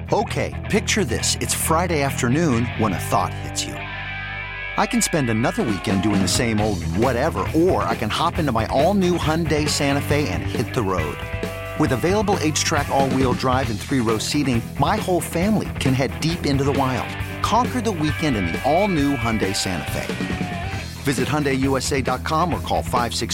Okay, picture this. It's Friday afternoon when a thought hits you. I can spend another weekend doing the same old whatever, or I can hop into my all-new Hyundai Santa Fe and hit the road. With available H-Track all-wheel drive and 3-row seating, my whole family can head deep into the wild. Conquer the weekend in the all-new Hyundai Santa Fe. Visit HyundaiUSA.com or call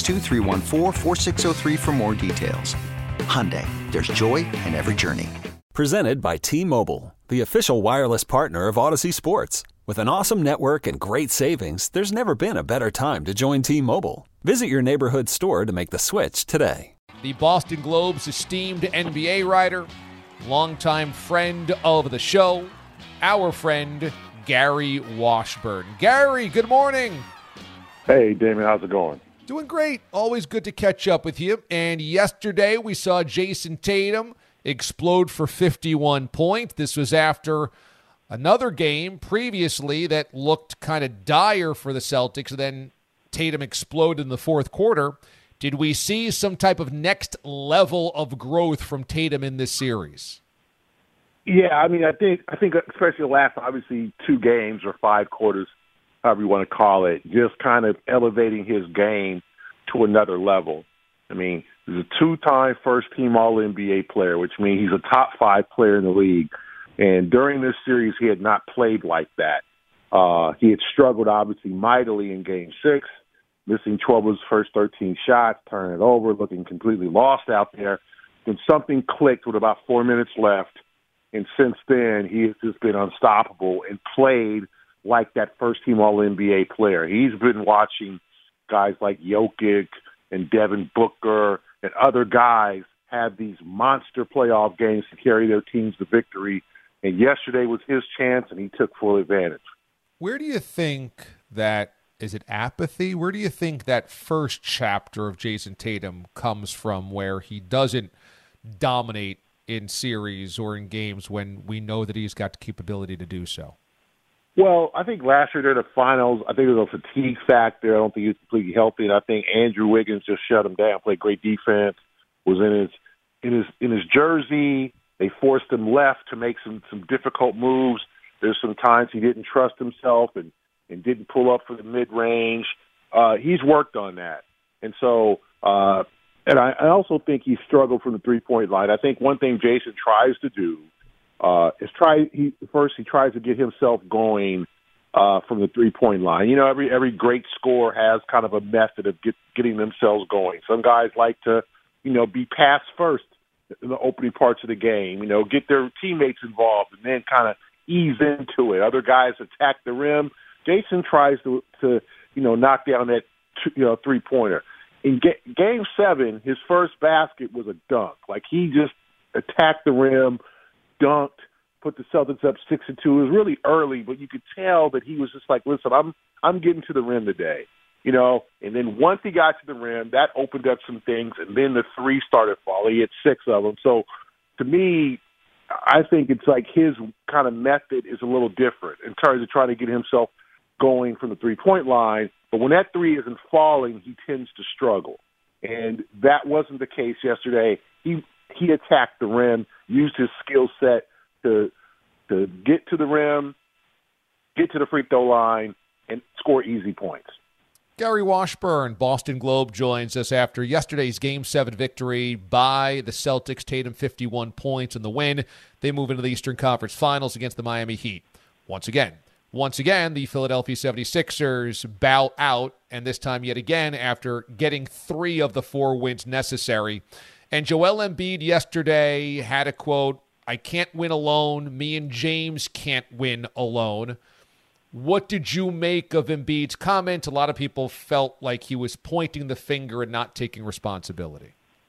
562-314-4603 for more details. Hyundai, there's joy in every journey. Presented by T-Mobile, the official wireless partner of Odyssey Sports. With an awesome network and great savings, there's never been a better time to join T-Mobile. Visit your neighborhood store to make the switch today. The Boston Globe's esteemed NBA writer, longtime friend of the show, our friend Gary Washburn. Gary, good morning. Hey, Damon, how's it going? Doing great. Always good to catch up with you. And yesterday we saw Jason Tatum explode for 51 points. This was after another game previously that looked kind of dire for the Celtics, and then Tatum exploded in the fourth quarter. Did we see some type of next level of growth from Tatum in this series? Yeah, I mean, I think especially the last, obviously, 2 games or 5 quarters, however you want to call it, just kind of elevating his game to another level. I mean, he's a 2-time first-team All-NBA player, which means he's a top 5 player in the league. And during this series, he had not played like that. He had struggled, obviously, mightily in Game 6, missing 12 of his first 13 shots, turning it over, looking completely lost out there. Then something clicked with about 4 minutes left. And since then, he has just been unstoppable and played like that first-team All-NBA player. He's been watching guys like Jokic and Devin Booker and other guys have these monster playoff games to carry their teams to victory. And yesterday was his chance, and he took full advantage. Where do you think that, is it apathy? Where do you think that first chapter of Jason Tatum comes from, where he doesn't dominate in series or in games when we know that he's got the capability to do so? Well, I think last year during the finals, I think there was a fatigue factor. I don't think he was completely healthy, and I think Andrew Wiggins just shut him down, played great defense, was in his jersey. They forced him left to make some difficult moves. There's some times he didn't trust himself and didn't pull up for the mid-range. He's worked on that. And so and I also think he struggled from the three-point line. I think one thing Jason tries to do is he tries to get himself going from the three-point line. You know, every great scorer has kind of a method of getting themselves going. Some guys like to, be pass first in the opening parts of the game, get their teammates involved and then kind of ease into it. Other guys attack the rim. Jason tries to knock down that three-pointer. In Game 7, his first basket was a dunk. Like, he just attacked the rim, dunked, put the Celtics up 6-2. It was really early, but you could tell that he was just like, listen, I'm getting to the rim today. And then once he got to the rim, that opened up some things, and then the three started falling. He hit 6 of them. So, to me, I think it's like his kind of method is a little different in terms of trying to get himself going from the three-point line. But when that three isn't falling, he tends to struggle. And that wasn't the case yesterday. He attacked the rim, used his skill set to get to the rim, get to the free throw line, and score easy points. Gary Washburn, Boston Globe, joins us after yesterday's Game 7 victory by the Celtics. Tatum 51 points in the win. They move into the Eastern Conference Finals against the Miami Heat. Once again, the Philadelphia 76ers bow out, and this time yet again after getting 3 of the 4 wins necessary. And Joel Embiid yesterday had a quote, "I can't win alone. Me and James can't win alone." What did you make of Embiid's comment? A lot of people felt like he was pointing the finger and not taking responsibility.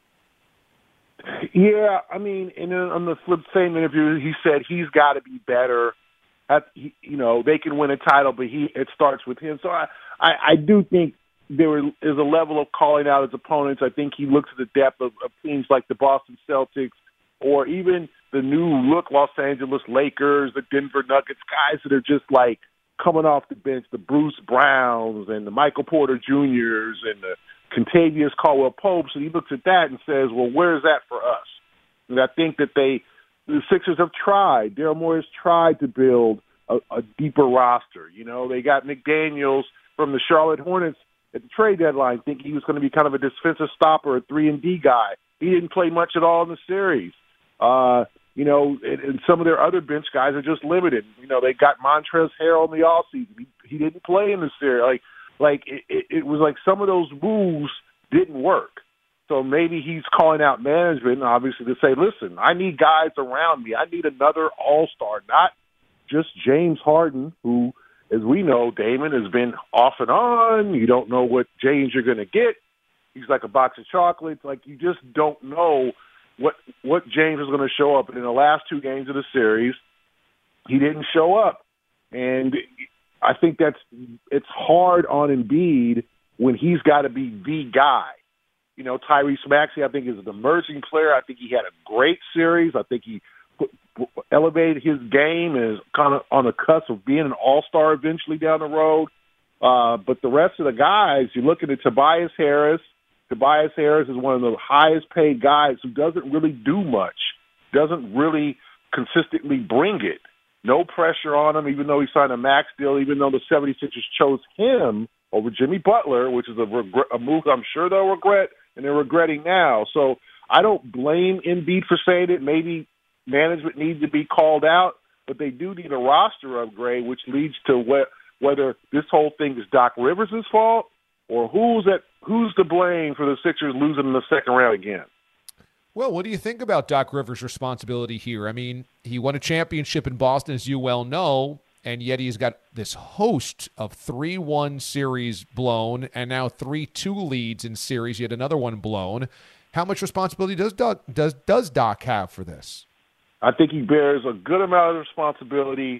Yeah, I mean, and then on the same interview, he said he's got to be better. They can win a title, but it starts with him. So I do think there is a level of calling out his opponents. I think he looks at the depth of teams like the Boston Celtics or even the new look Los Angeles Lakers, the Denver Nuggets, guys that are just like coming off the bench, the Bruce Browns and the Michael Porter Juniors and the Contavious Caldwell Popes, and he looks at that and says, well, where's that for us? And I think that they the Sixers have tried. Daryl Morey has tried to build a deeper roster. You know, they got McDaniels from the Charlotte Hornets at the trade deadline, thinking he was going to be kind of a defensive stopper, a 3-and-D guy. He didn't play much at all in the series. You know, and some of their other bench guys are just limited. You know, they got Montrezl Harrell in the offseason. He didn't play in the series. It was like some of those moves didn't work. So maybe he's calling out management, obviously, to say, listen, I need guys around me. I need another all-star, not just James Harden, who, as we know, Damon has been off and on. You don't know what James you're going to get. He's like a box of chocolates. Like, you just don't know what James is going to show up. And in the last 2 games of the series, he didn't show up. And I think it's hard on Embiid when he's got to be the guy. You know, Tyrese Maxey, I think, is an emerging player. I think he had a great series. I think he elevated his game and is kind of on the cusp of being an all-star eventually down the road. But the rest of the guys, you're looking at Tobias Harris. Tobias Harris is one of the highest-paid guys who doesn't really do much, doesn't really consistently bring it. No pressure on him, even though he signed a max deal, even though the 76ers chose him over Jimmy Butler, which is a move I'm sure they'll regret, and they're regretting now. So I don't blame Embiid for saying it. Maybe management needs to be called out, but they do need a roster upgrade, which leads to whether this whole thing is Doc Rivers' fault or who's to blame for the Sixers losing in the second round again. Well, what do you think about Doc Rivers' responsibility here? I mean, he won a championship in Boston, as you well know, and yet he's got this host of 3-1 series blown and now 3-2 leads in series, yet another one blown. How much responsibility does Doc have for this? I think he bears a good amount of responsibility,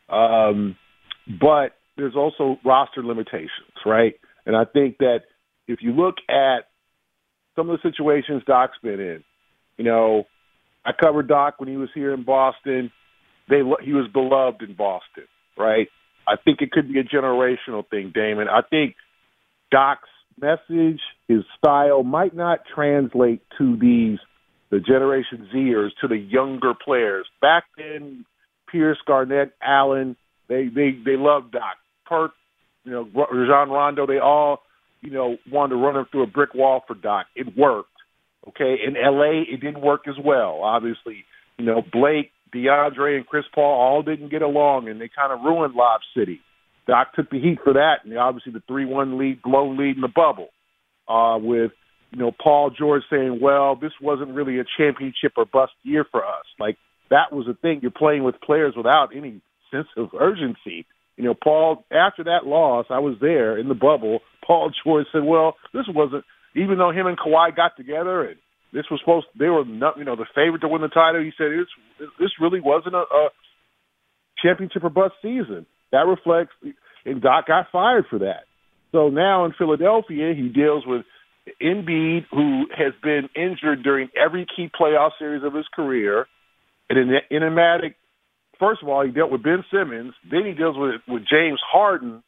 but there's also roster limitations, right? And I think that if you look at some of the situations Doc's been in, you know, I covered Doc when he was here in Boston. He was beloved in Boston, right? I think it could be a generational thing, Damon. I think Doc's message, his style might not translate to the Generation Zers, to the younger players. Back then, Pierce, Garnett, Allen, they loved Doc. Perk, you know, Rajon Rondo, they all, you know, wanted to run him through a brick wall for Doc. It worked. Okay, in L.A., it didn't work as well, obviously. You know, Blake, DeAndre, and Chris Paul all didn't get along, and they kind of ruined Lob City. Doc took the heat for that, and obviously the 3-1 lead, blown lead in the bubble, with, you know, Paul George saying, well, this wasn't really a championship or bust year for us. Like, that was the thing. You're playing with players without any sense of urgency. You know, Paul, after that loss, I was there in the bubble, Paul George said, well, this wasn't, even though him and Kawhi got together and this was they were not, you know, the favorite to win the title, he said this really wasn't a championship or bust season. That reflects, and Doc got fired for that. So now in Philadelphia, he deals with Embiid, who has been injured during every key playoff series of his career. And in enigmatic, first of all, he dealt with Ben Simmons. Then he deals with James Harden,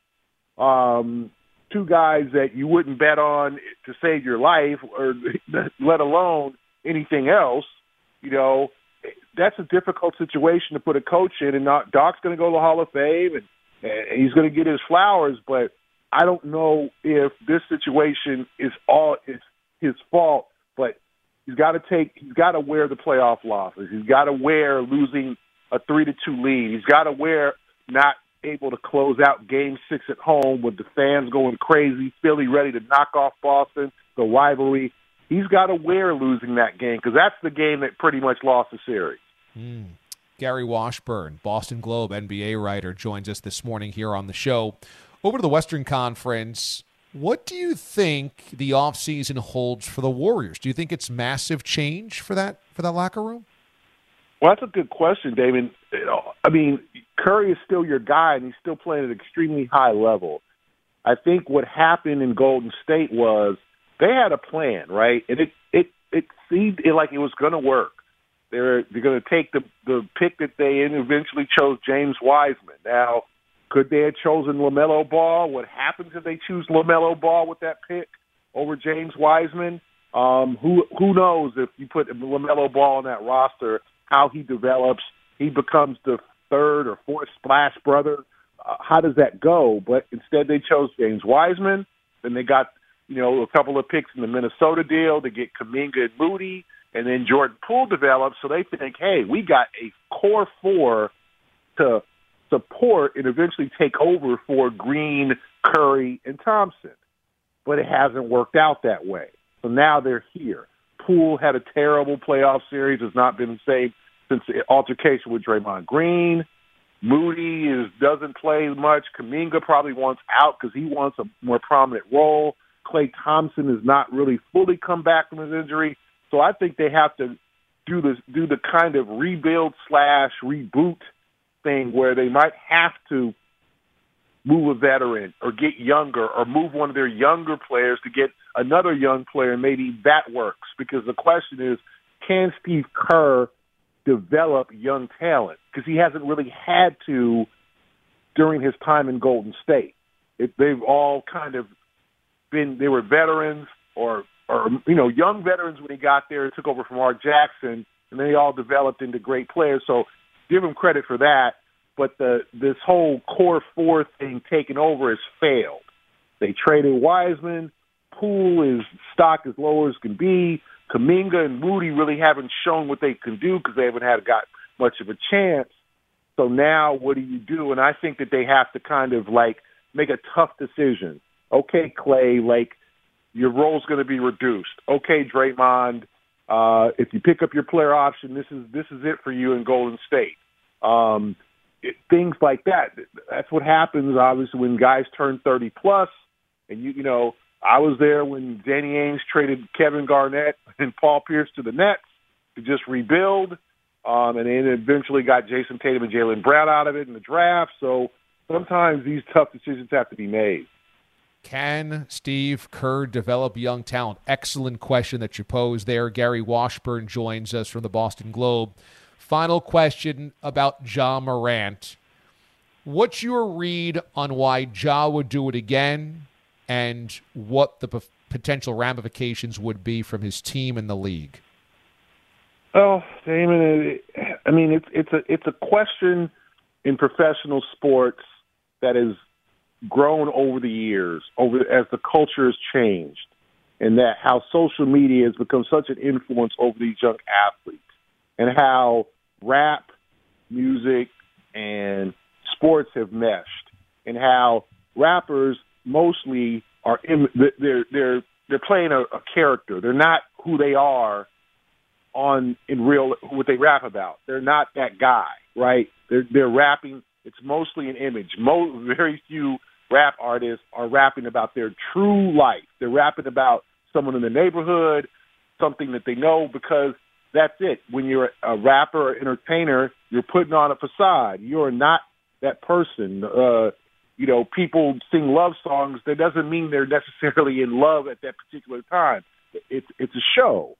two guys that you wouldn't bet on to save your life, or let alone anything else. You know, that's a difficult situation to put a coach in. And Doc's going to go to the Hall of Fame, and he's going to get his flowers. But I don't know if this situation is his fault. But he's got to wear the playoff losses. He's got to wear losing a 3-2 lead. He's got to wear not able to close out Game 6 at home with the fans going crazy, Philly ready to knock off Boston, the rivalry. He's got to wear losing that game, because that's the game that pretty much lost the series. Gary Washburn, Boston Globe NBA writer, joins us this morning here on the show. Over to the Western Conference, what do you think the offseason holds for the Warriors? Do you think it's massive change for that locker room? Well, that's a good question, David. You know, I mean, Curry is still your guy, and he's still playing at an extremely high level. I think what happened in Golden State was they had a plan, right? And it seemed like it was going to work. They're going to take the pick that they eventually chose, James Wiseman. Now, could they have chosen LaMelo Ball? What happens if they choose LaMelo Ball with that pick over James Wiseman? Who knows if you put LaMelo Ball on that roster, how he develops. He becomes the third or fourth Splash brother. How does that go? But instead they chose James Wiseman. Then they got, a couple of picks in the Minnesota deal to get Kuminga and Moody. And then Jordan Poole develops. So they think, hey, we got a core four to support and eventually take over for Green, Curry, and Thompson. But it hasn't worked out that way. So now they're here. Poole had a terrible playoff series, has not been the same since the altercation with Draymond Green. Moody doesn't play much. Kuminga probably wants out because he wants a more prominent role. Klay Thompson has not really fully come back from his injury. So I think they have to do the kind of rebuild/reboot thing where they might have to move a veteran or get younger or move one of their younger players to get another young player. Maybe that works, because the question is, can Steve Kerr develop young talent? Because he hasn't really had to during his time in Golden State. They've all kind of they were veterans or young veterans when he got there, took over from Mark Jackson, and they all developed into great players. So give him credit for that. But this whole core four thing taking over has failed. They traded Wiseman. Poole stock as low as can be. Kuminga and Moody really haven't shown what they can do because they haven't got much of a chance. So now what do you do? And I think that they have to kind of make a tough decision. Okay, Klay, your role's going to be reduced. Okay, Draymond, if you pick up your player option, this is it for you in Golden State. Things like that. That's what happens, obviously, when guys turn 30 plus. And I was there when Danny Ainge traded Kevin Garnett and Paul Pierce to the Nets to just rebuild, and then eventually got Jason Tatum and Jaylen Brown out of it in the draft. So sometimes these tough decisions have to be made. Can Steve Kerr develop young talent? Excellent question that you posed there. Gary Washburn joins us from the Boston Globe. Final question about Ja Morant. What's your read on why Ja would do it again, and what the potential ramifications would be from his team in the league? Oh, Damon, I mean, it's a question in professional sports that has grown over the years, as the culture has changed, and that how social media has become such an influence over these young athletes, and how rap, music, and sports have meshed, and how rappers mostly are they're playing a character. They're not who they are in real what they rap about. They're not that guy, right? They're rapping. It's mostly an image. Very few rap artists are rapping about their true life. They're rapping about someone in the neighborhood, something that they know, because that's it. When you're a rapper or entertainer, you're putting on a facade. You're not that person. People sing love songs. That doesn't mean they're necessarily in love at that particular time. It's a show.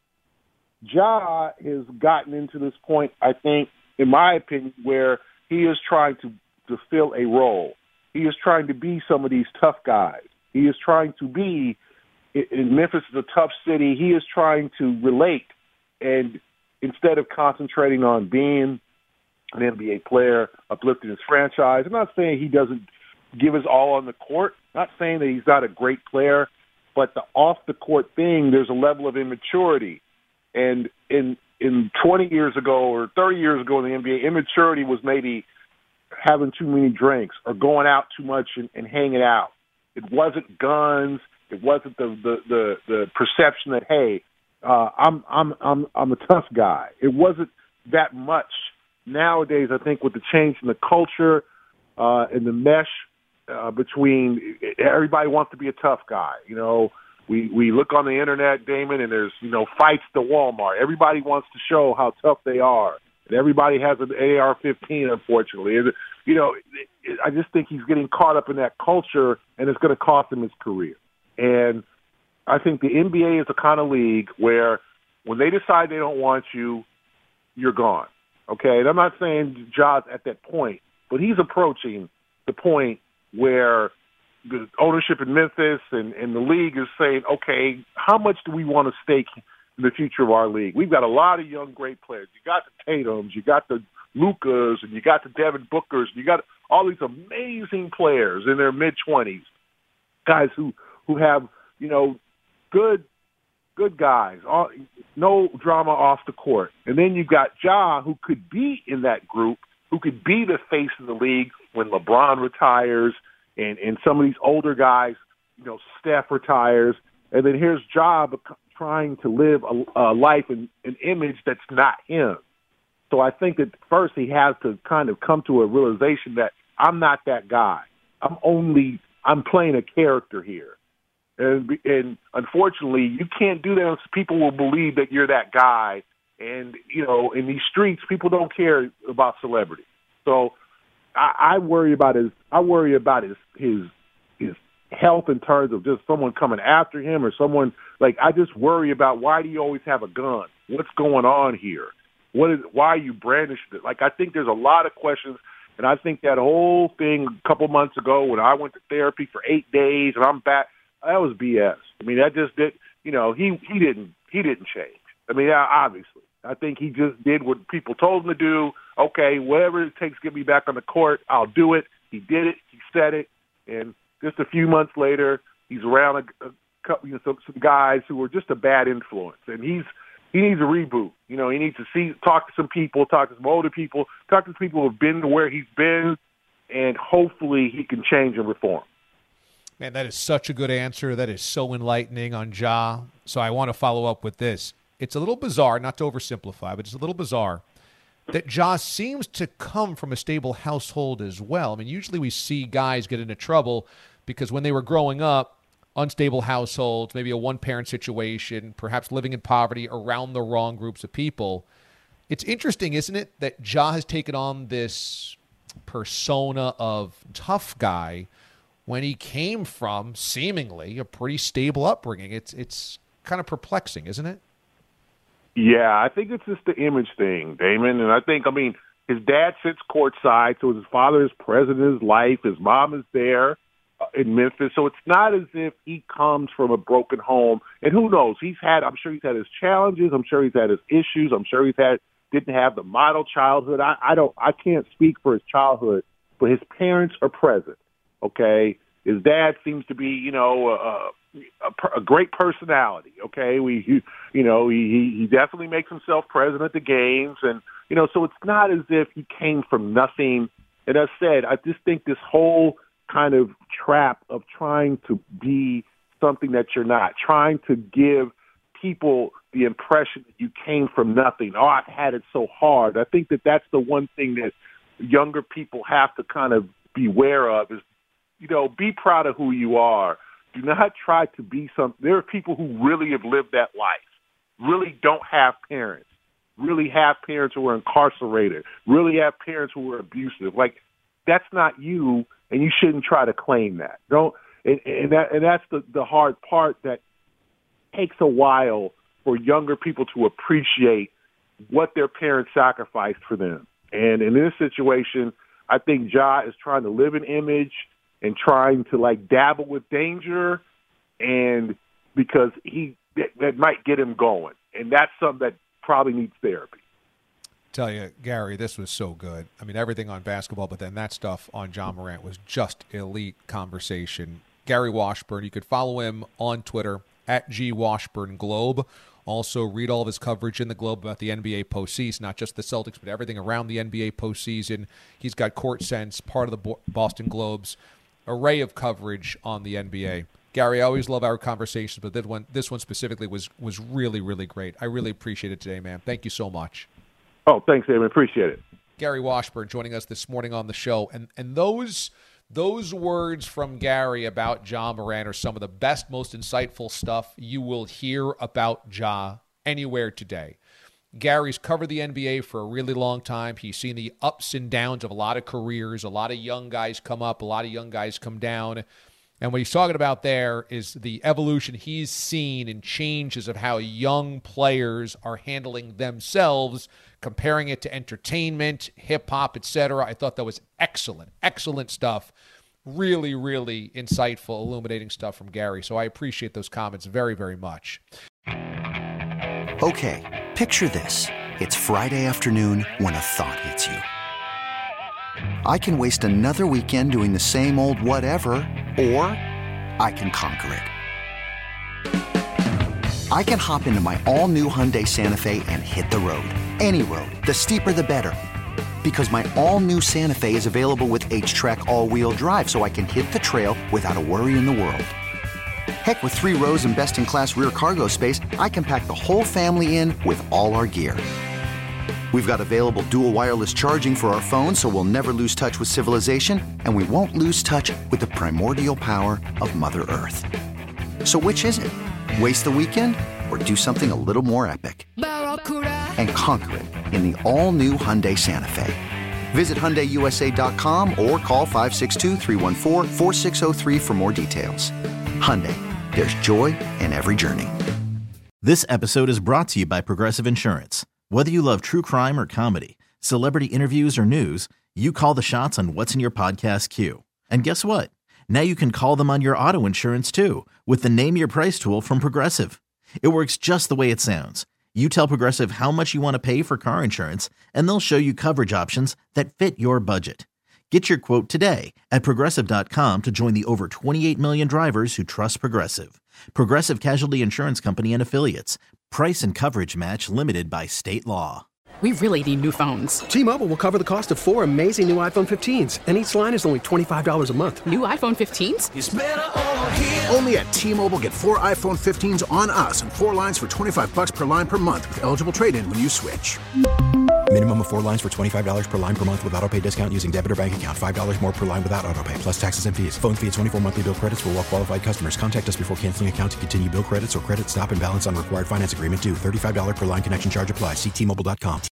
Ja has gotten into this point, I think, in my opinion, where he is trying to fill a role. He is trying to be some of these tough guys. He is trying to be, in Memphis is a tough city, he is trying to relate. And instead of concentrating on being an NBA player, uplifting his franchise, I'm not saying he doesn't give his all on the court. I'm not saying that he's not a great player, but the off-the-court thing, there's a level of immaturity. And in 20 years ago or 30 years ago in the NBA, immaturity was maybe having too many drinks or going out too much and hanging out. It wasn't guns. It wasn't the perception that, hey, I'm a tough guy. It wasn't that much. Nowadays, I think with the change in the culture and the mesh between everybody wants to be a tough guy. We look on the internet, Damon, and there's fights to Walmart. Everybody wants to show how tough they are, and everybody has an AR-15. Unfortunately, I just think he's getting caught up in that culture, and it's going to cost him his career. And I think the NBA is the kind of league where when they decide they don't want you, you're gone. Okay, and I'm not saying Ja's at that point, but he's approaching the point where the ownership in Memphis and the league is saying, okay, how much do we want to stake the future of our league. We've got a lot of young, great players. You got the Tatums, you got the Lukas, and you got the Devin Bookers, and you got all these amazing players in their mid-20s, guys who have, good guys, no drama off the court. And then you've got Ja, who could be in that group, who could be the face of the league when LeBron retires and some of these older guys, Steph retires. And then here's Ja trying to live a life and an image that's not him. So I think that first he has to kind of come to a realization that I'm not that guy. I'm playing a character here. And unfortunately, you can't do that unless people will believe that you're that guy. And, in these streets, people don't care about celebrity. So I worry about his health in terms of just someone coming after him or someone I just worry about why do you always have a gun? What's going on here? Why are you brandishing it? I think there's a lot of questions, and I think that whole thing a couple months ago when I went to therapy for 8 days and I'm back, that was BS. I mean, that just did. He didn't change. I mean, obviously, I think he just did what people told him to do. Okay, whatever it takes to get me back on the court, I'll do it. He did it. He said it, and just a few months later, he's around a couple, some guys who were just a bad influence, and he needs a reboot. He needs to talk to some people, talk to some older people, talk to people who have been to where he's been, and hopefully he can change and reform. Man, that is such a good answer. That is so enlightening on Ja. So I want to follow up with this. It's a little bizarre, not to oversimplify, but it's a little bizarre that Ja seems to come from a stable household as well. I mean, usually we see guys get into trouble because when they were growing up, unstable households, maybe a one-parent situation, perhaps living in poverty around the wrong groups of people. It's interesting, isn't it, that Ja has taken on this persona of tough guy when he came from seemingly a pretty stable upbringing. It's kind of perplexing, isn't it? Yeah, I think it's just the image thing, Damon. And I think, his dad sits courtside, so his father is president of his life. His mom is there in Memphis. So it's not as if he comes from a broken home. And who knows? I'm sure he's had his challenges. I'm sure he's had his issues. I'm sure didn't have the model childhood. I can't speak for his childhood, but his parents are present. Okay, his dad seems to be, a great personality. Okay, he definitely makes himself present at the games, and so it's not as if he came from nothing. And as I said, I just think this whole kind of trap of trying to be something that you're not, trying to give people the impression that you came from nothing. Oh, I've had it so hard. I think that that's the one thing that younger people have to kind of beware of is, be proud of who you are. Do not try to be something. There are people who really have lived that life, really don't have parents, really have parents who are incarcerated, really have parents who are abusive. That's not you, and you shouldn't try to claim that. And that's the hard part that takes a while for younger people to appreciate what their parents sacrificed for them. And in this situation, I think Ja is trying to live an image and trying to dabble with danger, and because that might get him going. And that's something that probably needs therapy. Tell you, Gary, this was so good. I mean, everything on basketball, but then that stuff on Ja Morant was just elite conversation. Gary Washburn, you could follow him on Twitter at GWashburnGlobe. Also, read all of his coverage in the Globe about the NBA postseason, not just the Celtics, but everything around the NBA postseason. He's got Court Sense, part of the Boston Globe's array of coverage on the NBA. Gary, I always love our conversations, but this one specifically was really, really great. I really appreciate it today, man. Thank you so much. Oh, thanks, David. Appreciate it. Gary Washburn joining us this morning on the show. And those words from Gary about Ja Morant are some of the best, most insightful stuff you will hear about Ja anywhere today. Gary's covered the NBA for a really long time. He's seen the ups and downs of a lot of careers. A lot of young guys come up, a lot of young guys come down. And what he's talking about there is the evolution he's seen and changes of how young players are handling themselves, comparing it to entertainment, hip-hop, etc. I thought that was excellent, excellent stuff. Really, really insightful, illuminating stuff from Gary. So I appreciate those comments very, very much. Okay, picture this. It's Friday afternoon when a thought hits you. I can waste another weekend doing the same old whatever, or I can conquer it. I can hop into my all-new Hyundai Santa Fe and hit the road. Any road. The steeper, the better. Because my all-new Santa Fe is available with H-Track all-wheel drive, so I can hit the trail without a worry in the world. Heck, with 3 rows and best-in-class rear cargo space, I can pack the whole family in with all our gear. We've got available dual wireless charging for our phones, so we'll never lose touch with civilization, and we won't lose touch with the primordial power of Mother Earth. So which is it? Waste the weekend or do something a little more epic? And conquer it in the all-new Hyundai Santa Fe. Visit HyundaiUSA.com or call 562-314-4603 for more details. Hyundai, there's joy in every journey. This episode is brought to you by Progressive Insurance. Whether you love true crime or comedy, celebrity interviews or news, you call the shots on what's in your podcast queue. And guess what? Now you can call them on your auto insurance too with the Name Your Price tool from Progressive. It works just the way it sounds. You tell Progressive how much you want to pay for car insurance, and they'll show you coverage options that fit your budget. Get your quote today at Progressive.com to join the over 28 million drivers who trust Progressive. Progressive Casualty Insurance Company and Affiliates. Price and coverage match limited by state law. We really need new phones. T-Mobile will cover the cost of 4 amazing new iPhone 15s, and each line is only $25 a month. New iPhone 15s? It's better over here. Only at T-Mobile, get 4 iPhone 15s on us and 4 lines for $25 per line per month with eligible trade-in when you switch. Minimum of 4 lines for $25 per line per month with autopay discount using debit or bank account. $5 more per line without autopay, plus taxes and fees. Phone fee at 24 monthly bill credits for well-qualified customers. Contact us before canceling account to continue bill credits or credit stop and balance on required finance agreement due. $35 per line connection charge applies. See T-Mobile.com.